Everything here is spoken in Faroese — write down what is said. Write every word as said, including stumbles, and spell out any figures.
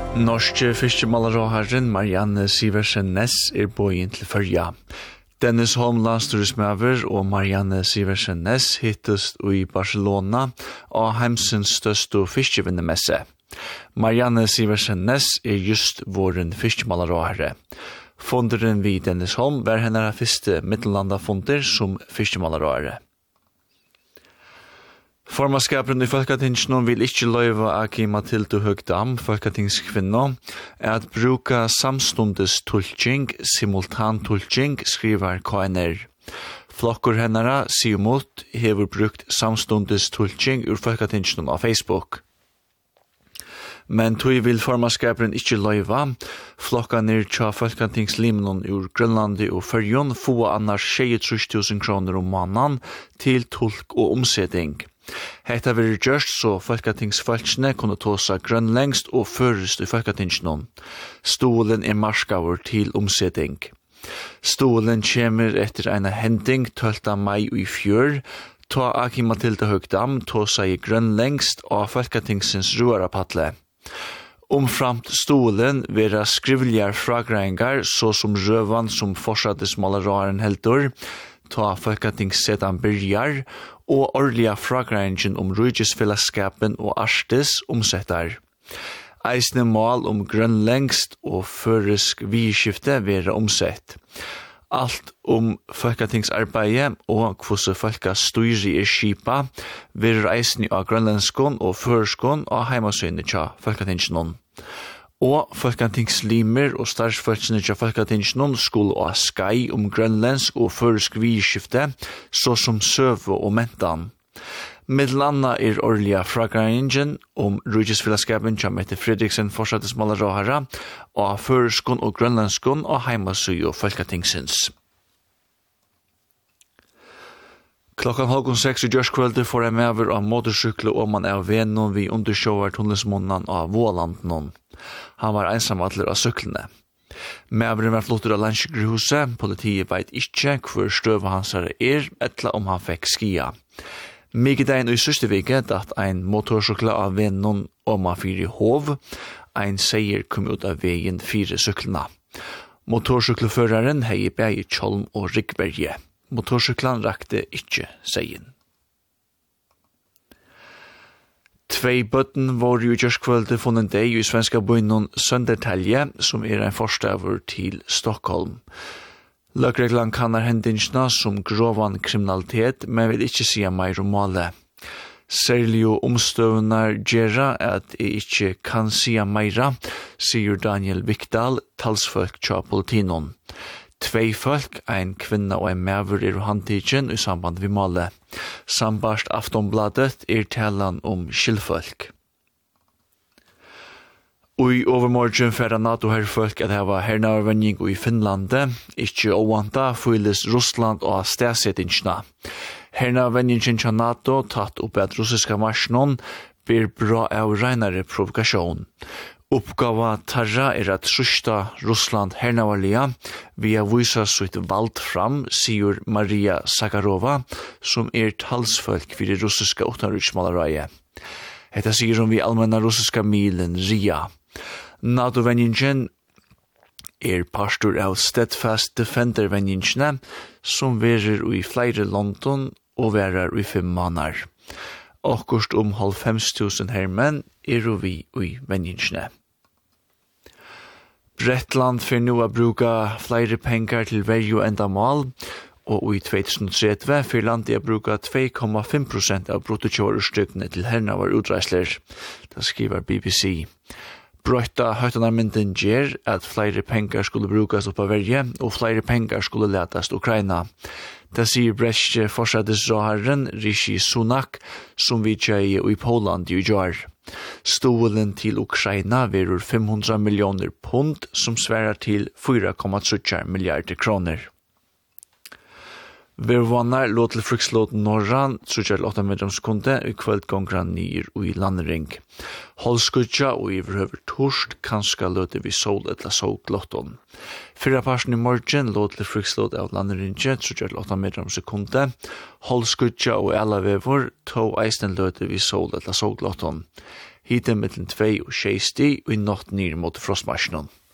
Norske fiskemalerråharen Marianne Sivertsen Næss er bøyen til førja. Dennis Holm landstyresmøver og Marianne Sivertsen Næss hittest i Barcelona og heimsens største fiskevinnemesse. Marianne Sivertsen Næss er just våren fiskemalerråhare. Fonderen vid Dennis Holm var hennes første middellandafonder som fiskemalerråhare. Formaskaperen i Folketingsen vil ikke løyve Aki Mathilde Høgdam, Folketingskvinna, at bruka samstundes tulking, simultan tulking, skriver K N R. Flokkur hennara, sier mot, hever brukt samstundes tulking ur Folketingsen av Facebook. Men tog vil formaskaperen ikke løyve, flokkaner tja Folketingslimnon ur Grønlandi og Førjun få annars tjuetre tusen kroner om måneden til tulk og omsetting. Hetta verður gjørst så folketingsfolkene kunne tåsa grønlengst og førest i folketingsnon. Stolen er marskavur til omsetting. Stolen kommer etter en hending tolvte mai i fjør, ta Aki Mathilde Høgdam tåsa i grønlengst av folketingsens ruarapatle. Omframt stolen vera skrivligar fragreiningar så som røvan som forsattesmaleraren heldur, ta folketingssetan byrjar, og årliga fragreiningen om rujisfellesskapen og Arstes omsettar. Eisne mål om grønlengst og føresk vidskifte vera omsett. Alt om folketingsarbeidet og hvordan folka styri er skipa vera eisne av grønlendskon og føreskon og heimasøyne tja folketingsnon. Og folketingslimer og startsfolkene til folketingsnon skulle ha skai om grønlandsk og føresk vidskifte, så som søve og mentan. Middelanna er årlige fragreiningen om rujisfellesskapen til Mette Fredriksen forsattesmalerråhara, og føreskon og grønlandskon og heimasøy og folketingsens. Klokkan halv seks i Gjørskvölde får jeg medover av motorsykler og man er vennom vi undersjåver tunnelsmånen av Vålandnon. Han var ensam atler av syklene. Medoveren var flottet av Landsjøgrehuset, politiet veit ikke hvor støv hans er, etla om han fikk skia. Mykjedein i sørste vike datt ein motorsykler av vennom om han fyrer i hov, ein seier kom ut av veien fire syklene. Motorsyklerføreren hei bæg i Kjolm og Riggberge. Motorsyklene rakte ikke seien. Tvei bøtten var jo Gjørskvölde funnet deg i svenska bøynon Søndertalje, som er en forstavur til Stockholm. Løkreglan kannar hendingsna som grovan kriminalitet, men vil ikke sia meir om målet. Særlig jo omstøvnar gjerra at jeg ikke kan sia meira, sier Daniel Vikdal, talsfolk tja politinon. Tvei folk, ein kvinna og ein mæver er handtidjen i samband vi målet. Sambarst Aftonbladet er talan om skillfolk. Ui overmorgen færa NATO-herrfolk at heva hernavvenning i Finnlande, ikkje ovanta fyles Russland og stedsettingsna. Hernavvenningen til NATO tatt opp at russiska marsjonen blir bra av reinare provokasjon. Uppgava tarra er at sørsta Russland hernavarliga via vysa sitt vald fram, sier Maria Sakharova, som er talsfolk for det russiska utenriksmalareie. Hetta sier hun vi allmenna russiska milen RIA. NATO-venningen er pastor av Steadfast Defender-venningene, som verer i flere London og verer i fem måneder. Akkurst om halvfems tusen hermenn er vi i venningene. Bretland fyrir nu a bruka flere pengar til verju endamål, og i tjuetre tretti fyrir landet a bruka två komma fem prosent av bruttokjårerstykkene til hernavar utreisler. Det skriver B B C. Brøtta høytanarmynden gjer at flere pengar skulle brukas oppa verje, og flere pengar skulle letast Ukraina. Det sier breske forsattesråharen Rishi Sunak, som vi tjei i Poland i jar. Stolen til Ukraina verur fem hundra millioner pund, som sverar til fyra komma tre milliarder kroner. Vervannar låt til frukslåten Norran, tre komma åtta medlemskunde, i kveldgångran nyer og i landring. Holskudja og i verhøver torst, kanska løte vi sol etla solglotton. Fyrra parsen i morgen låt til frukslåt av landringe, tre komma åtta medlemskunde. Holskudja og alla vevor, to eisen løte vi sol etla solglotton. hite mellom tvei og tjei sti og i natt nir mot frostmarsjonen.